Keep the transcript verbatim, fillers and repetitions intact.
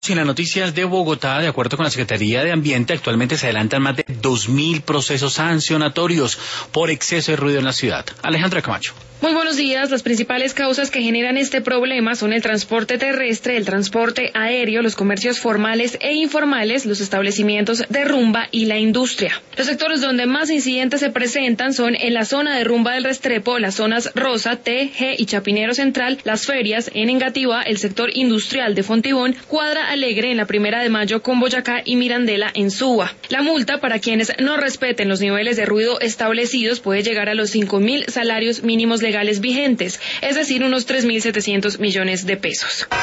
En las noticias de Bogotá, de acuerdo con la Secretaría de Ambiente, actualmente se adelantan más de dos mil procesos sancionatorios por exceso de ruido en la ciudad. Alejandra Camacho. Muy buenos días. Las principales causas que generan este problema son el transporte terrestre, el transporte aéreo, los comercios formales e informales, los establecimientos de rumba y la industria. Los sectores donde más incidentes se presentan son en la zona de Rumba del Restrepo, las zonas Rosa, T, G y Chapinero Central, las ferias, en Engativá, el sector industrial de Fontibón, Cuadra Alegre en la Primera de Mayo con Boyacá y Mirandela en Suba. La multa para quienes no respeten los niveles de ruido establecidos puede llegar a los cinco mil salarios mínimos legales vigentes, es decir, unos tres mil setecientos millones de pesos.